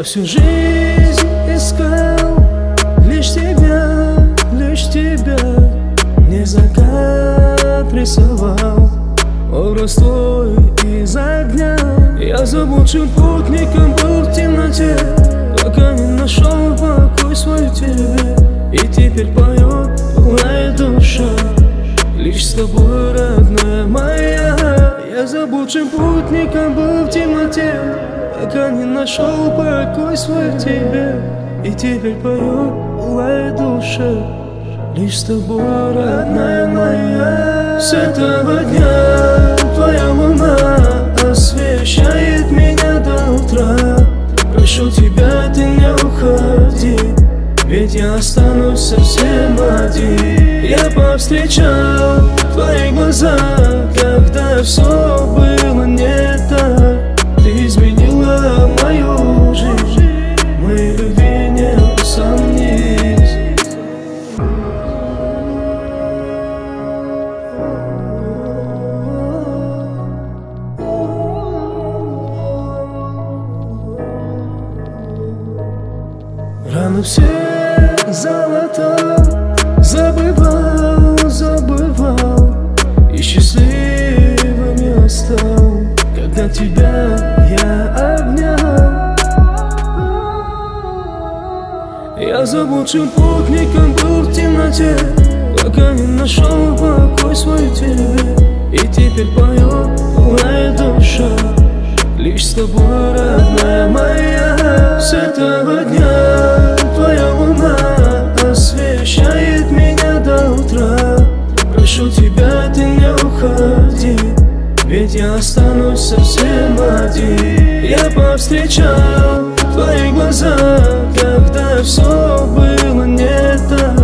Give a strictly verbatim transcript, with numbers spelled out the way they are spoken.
всю жизнь искал лишь тебя, лишь тебя. Мне закат рисовал образ твой из огня. Я заблудшим путником был в темноте, пока не нашел покой свой в тебе. И теперь поет, пылает душа лишь с тобой, родная моя. Я заблудшим путником был в темноте, пока не нашел покой свой в тебе. И теперь поет, пылает душа лишь с тобой, родная моя. С этого дня твоя луна освещает меня до утра. Прошу тебя, ты не уходи, ведь я останусь совсем один. Я повстречал твои глаза, когда все было не так. Ты изменила мою жизнь, моей любви не усомнись. Рано все золото забывал, забывал, и счастливым я стал, когда тебя я обнял. Я заблудшим путником был в темноте, пока не нашел покой свой в тебе. И теперь поет, пылает душа лишь с тобой, родная моя. С этого дня твоя луна освещает меня до утра. Прошу тебя, ты не уходи, ведь я останусь совсем один. Я повстречал твои глаза, когда все было не так.